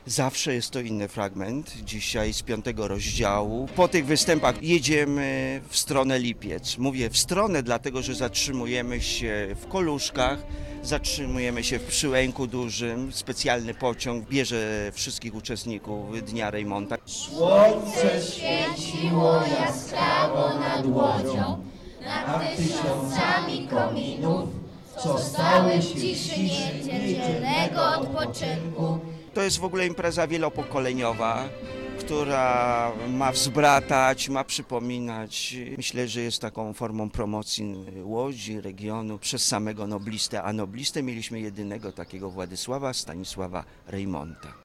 Zawsze jest to inny fragment, dzisiaj z 5. rozdziału. Po tych występach jedziemy w stronę Lipiec. Mówię w stronę, dlatego że zatrzymujemy się w Koluszkach, zatrzymujemy się w Przyłęku Dużym. Specjalny pociąg bierze wszystkich uczestników Dnia Rejmonta. Słońce świeciło jaskrawo nad łodzią, nad tysiącami kominów, co stały w ciszy niedzielnego odpoczynku. To jest w ogóle impreza wielopokoleniowa, która ma wzbratać, ma przypominać. Myślę, że jest taką formą promocji Łodzi, regionu przez samego noblistę. A noblistę mieliśmy jedynego takiego Władysława Stanisława Rejmonta.